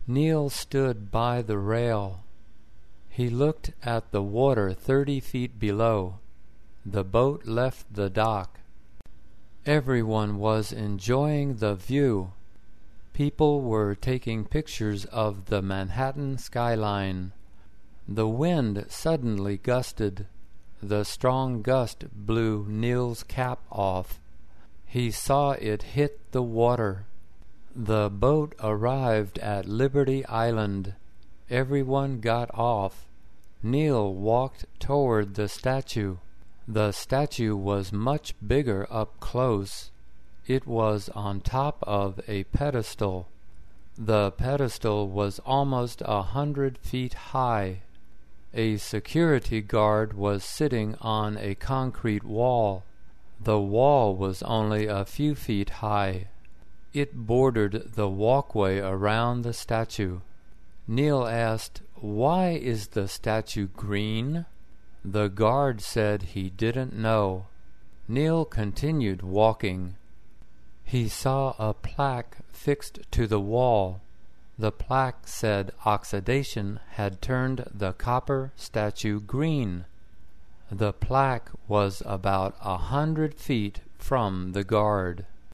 Neil stood by the rail. He looked at the water 30 feet below. The boat left the dock. Everyone was enjoying the view. People were taking pictures of the Manhattan skyline. The wind suddenly gusted. The strong gust blew Neil's cap off. He saw it hit the water. The boat arrived at Liberty Island. Everyone got off. Neil walked toward the statue. The statue was much bigger up close. It was on top of a pedestal. The pedestal was almost 100 feet high. A security guard was sitting on a concrete wall. The wall was only a few feet high. It bordered the walkway around the statue. Neil asked, "Why is the statue green?" The guard said he didn't know. Neil continued walking. He saw a plaque fixed to the wall. The plaque said oxidation had turned the copper statue green. The plaque was about 100 feet from the guard.